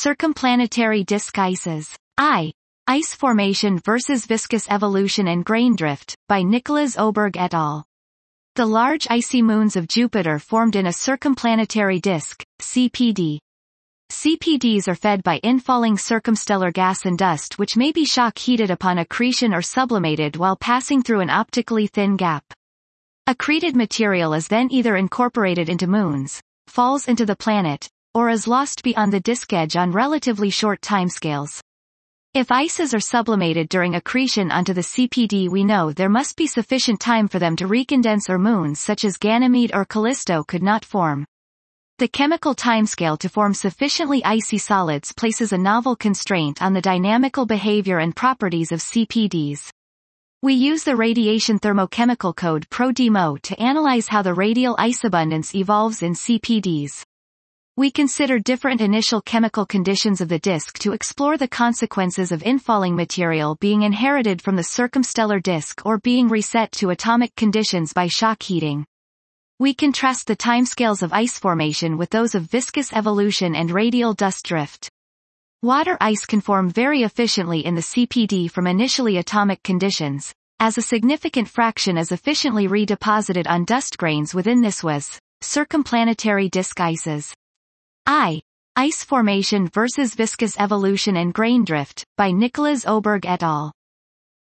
Circumplanetary disk ices. Ice formation versus viscous evolution and grain drift, by Nicholas Oberg et al. The large icy moons of Jupiter formed in a circumplanetary disk, CPD. CPDs are fed by infalling circumstellar gas and dust, which may be shock-heated upon accretion or sublimated while passing through an optically thin gap. Accreted material is then either incorporated into moons, falls into the planet, or is lost beyond the disk edge on relatively short timescales. If ices are sublimated during accretion onto the CPD, we know there must be sufficient time for them to recondense, or moons such as Ganymede or Callisto could not form. The chemical timescale to form sufficiently icy solids places a novel constraint on the dynamical behavior and properties of CPDs. We use the radiation thermochemical code PRODEMO to analyze how the radial ice abundance evolves in CPDs. We consider different initial chemical conditions of the disk to explore the consequences of infalling material being inherited from the circumstellar disk or being reset to atomic conditions by shock heating. We contrast the timescales of ice formation with those of viscous evolution and radial dust drift. Water ice can form very efficiently in the CPD from initially atomic conditions, as a significant fraction is efficiently redeposited on dust grains within this was circumplanetary disk ices. Ice formation versus viscous evolution and grain drift, by Nicholas Oberg et al.